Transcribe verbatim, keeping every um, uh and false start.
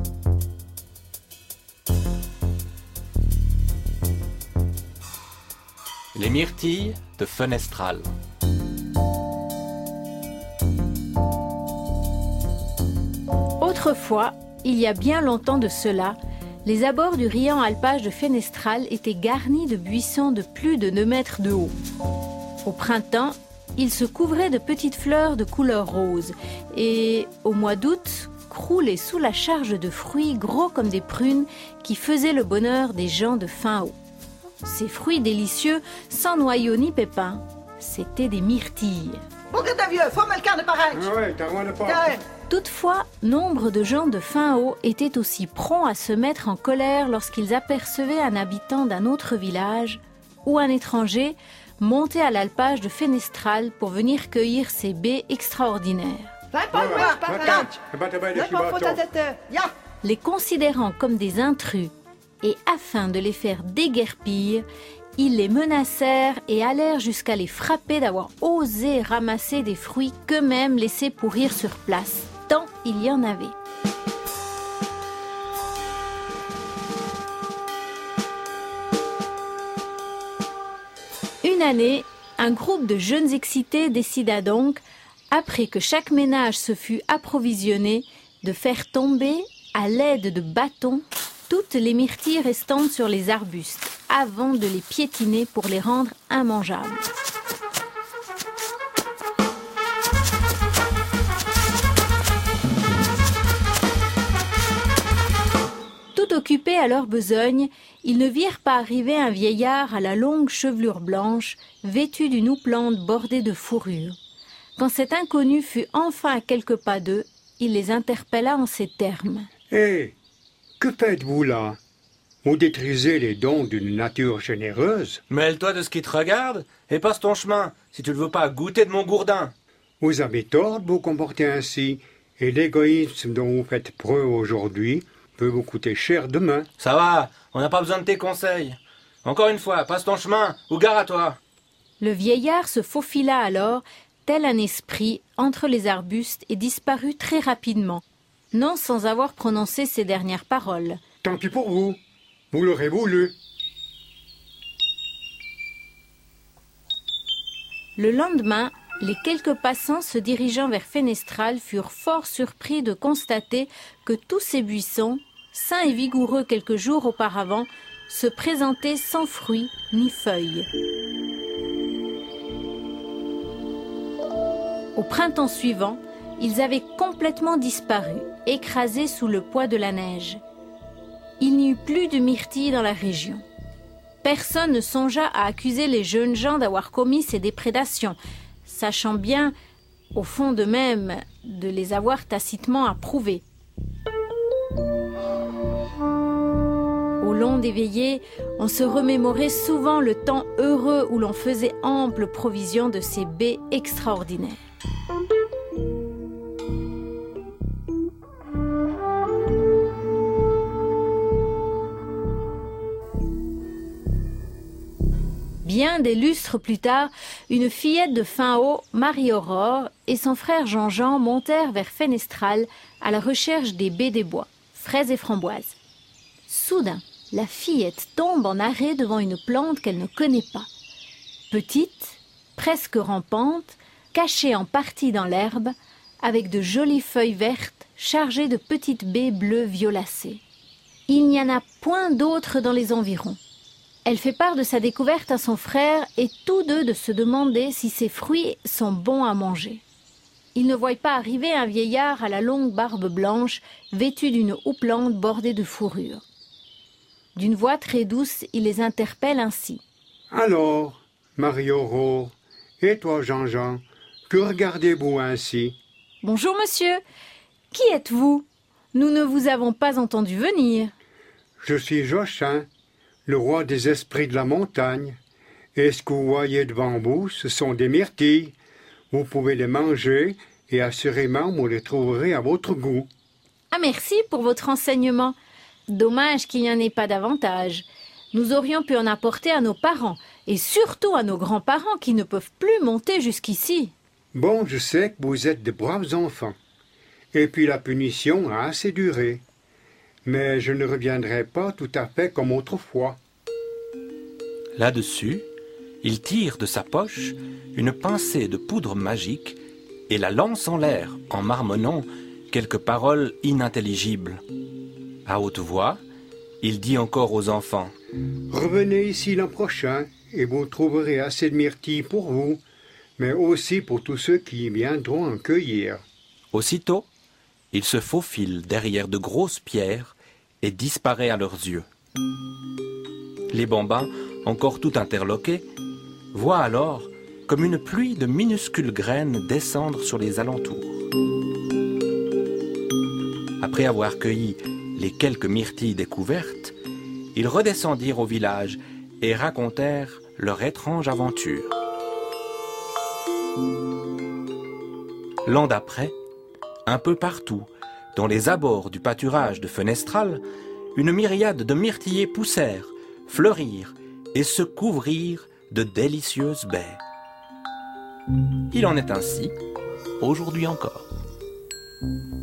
Les myrtilles de Fenestrals. Autrefois, il y a bien longtemps de cela, les abords du riant alpage de Fenestrals étaient garnis de buissons de plus de deux mètres de haut. Au printemps, ils se couvraient de petites fleurs de couleur rose et, au mois d'août, croulaient sous la charge de fruits gros comme des prunes qui faisaient le bonheur des gens de fin haut. Ces fruits délicieux, sans noyaux ni pépins, c'étaient des myrtilles. Toutefois, nombre de gens de fin haut étaient aussi prompts à se mettre en colère lorsqu'ils apercevaient un habitant d'un autre village ou un étranger monter à l'alpage de Fenestrals pour venir cueillir ces baies extraordinaires. Les considérant comme des intrus et afin de les faire déguerpir, ils les menacèrent et allèrent jusqu'à les frapper d'avoir osé ramasser des fruits qu'eux-mêmes laissaient pourrir sur place, tant il y en avait. Une année, un groupe de jeunes excités décida donc, après que chaque ménage se fût approvisionné, de faire tomber, à l'aide de bâtons, toutes les myrtilles restantes sur les arbustes, avant de les piétiner pour les rendre immangeables. Tout occupés à leur besogne, ils ne virent pas arriver un vieillard à la longue chevelure blanche, vêtu d'une houppelande bordée de fourrure. Quand cet inconnu fut enfin à quelques pas d'eux, il les interpella en ces termes. « Hé, que faites-vous là? Vous détruisez les dons d'une nature généreuse. Mêle-toi de ce qui te regarde et passe ton chemin, si tu ne veux pas goûter de mon gourdin. Vous avez tort de vous comporter ainsi, et l'égoïsme dont vous faites preuve aujourd'hui peut vous coûter cher demain. » Ça va, on n'a pas besoin de tes conseils. Encore une fois, passe ton chemin ou gare à toi. Le vieillard se faufila alors, tel un esprit, entre les arbustes et disparut très rapidement, non sans avoir prononcé ces dernières paroles. « Tant pis pour vous, vous l'aurez voulu. » Le lendemain, les quelques passants se dirigeant vers Fenestrals furent fort surpris de constater que tous ces buissons, sains et vigoureux quelques jours auparavant, se présentaient sans fruits ni feuilles. Au printemps suivant, ils avaient complètement disparu, écrasés sous le poids de la neige. Il n'y eut plus de myrtilles dans la région. Personne ne songea à accuser les jeunes gens d'avoir commis ces déprédations, sachant bien, au fond d'eux-mêmes, de les avoir tacitement approuvées. Au long des veillées, on se remémorait souvent le temps heureux où l'on faisait ample provision de ces baies extraordinaires. Bien des lustres plus tard, une fillette de fin haut, Marie-Aurore, et son frère Jean-Jean montèrent vers Fenestrals à la recherche des baies des bois, fraises et framboises. Soudain, la fillette tombe en arrêt devant une plante qu'elle ne connaît pas. Petite, presque rampante, cachée en partie dans l'herbe, avec de jolies feuilles vertes chargées de petites baies bleues violacées. Il n'y en a point d'autres dans les environs. Elle fait part de sa découverte à son frère et tous deux de se demander si ces fruits sont bons à manger. Ils ne voient pas arriver un vieillard à la longue barbe blanche, vêtu d'une houppelande bordée de fourrure. D'une voix très douce, il les interpelle ainsi. « Alors, Marie-Aurore, et toi Jean-Jean, que regardez-vous ainsi ?»« Bonjour monsieur, qui êtes-vous? Nous ne vous avons pas entendu venir. »« Je suis Joshin, le roi des esprits de la montagne. Et ce que vous voyez devant vous, ce sont des myrtilles. Vous pouvez les manger et assurément vous les trouverez à votre goût. »« Ah merci pour votre enseignement. Dommage qu'il n'y en ait pas davantage. Nous aurions pu en apporter à nos parents, et surtout à nos grands-parents qui ne peuvent plus monter jusqu'ici. » »« Bon, je sais que vous êtes de braves enfants. Et puis la punition a assez duré. mais je ne reviendrai pas tout à fait comme autrefois. » Là-dessus, il tire de sa poche une pincée de poudre magique et la lance en l'air en marmonnant quelques paroles inintelligibles. À haute voix, il dit encore aux enfants « Revenez ici l'an prochain et vous trouverez assez de myrtilles pour vous, mais aussi pour tous ceux qui viendront en cueillir. » Aussitôt, il se faufile derrière de grosses pierres et disparaît à leurs yeux. Les bambins, encore tout interloqués, voient alors comme une pluie de minuscules graines descendre sur les alentours. Après avoir cueilli les quelques myrtilles découvertes, ils redescendirent au village et racontèrent leur étrange aventure. L'an d'après, un peu partout, dans les abords du pâturage de Fenestral, une myriade de myrtillers poussèrent, fleurirent et se couvrirent de délicieuses baies. Il en est ainsi, aujourd'hui encore.